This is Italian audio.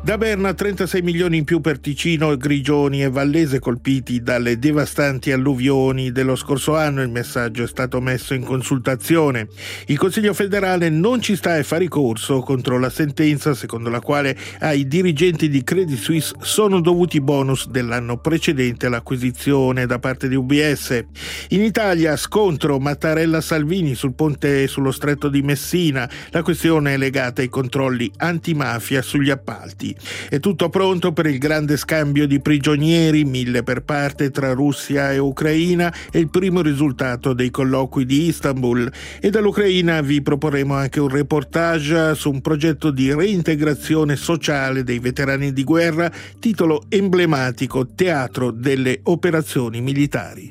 Da Berna 36 milioni in più per Ticino, Grigioni e Vallese colpiti dalle devastanti alluvioni dello scorso anno. Il messaggio è stato messo in consultazione. Il Consiglio federale non ci sta e fa ricorso contro la sentenza secondo la quale ai dirigenti di Credit Suisse sono dovuti i bonus dell'anno precedente all'acquisizione da parte di UBS. In Italia scontro Mattarella-Salvini sul ponte sullo stretto di Messina. La questione è legata ai controlli antimafia sugli appalti. È tutto pronto per il grande scambio di prigionieri, 1000 per parte tra Russia e Ucraina, è il primo risultato dei colloqui di Istanbul. E dall'Ucraina vi proporremo anche un reportage su un progetto di reintegrazione sociale dei veterani di guerra, titolo emblematico: Teatro delle operazioni militari.